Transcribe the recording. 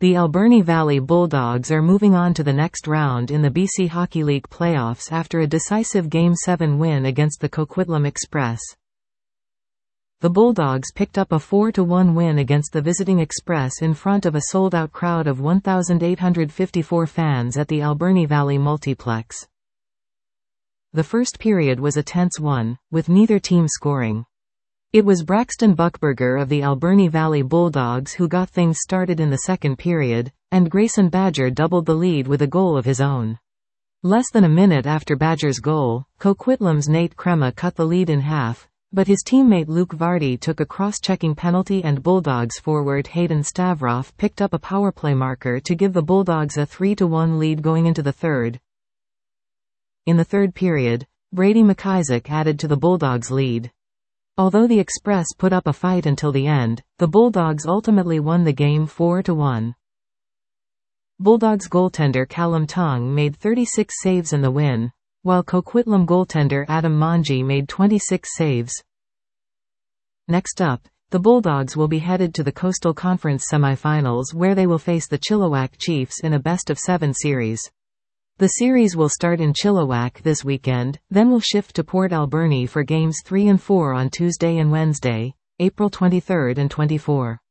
The Alberni Valley Bulldogs are moving on to the next round in the BC Hockey League playoffs after a decisive Game 7 win against the Coquitlam Express. The Bulldogs picked up a 4-1 win against the visiting Express in front of a sold-out crowd of 1,854 fans at the Alberni Valley Multiplex. The first period was a tense one, with neither team scoring. It was Braxton Buckberger of the Alberni Valley Bulldogs who got things started in the second period, and Grayson Badger doubled the lead with a goal of his own. Less than a minute after Badger's goal, Coquitlam's Nate Crema cut the lead in half, but his teammate Luke Vardy took a cross-checking penalty and Bulldogs forward Hayden Stavroff picked up a powerplay marker to give the Bulldogs a 3-1 lead going into the third. In the third period, Brady McIsaac added to the Bulldogs' lead. Although the Express put up a fight until the end, the Bulldogs ultimately won the game 4-1. Bulldogs goaltender Callum Tongue made 36 saves in the win, while Coquitlam goaltender Adam Manji made 26 saves. Next up, the Bulldogs will be headed to the Coastal Conference semifinals where they will face the Chilliwack Chiefs in a best-of-7 series. The series will start in Chilliwack this weekend, then will shift to Port Alberni for Games 3 and 4 on Tuesday and Wednesday, April 23 and 24.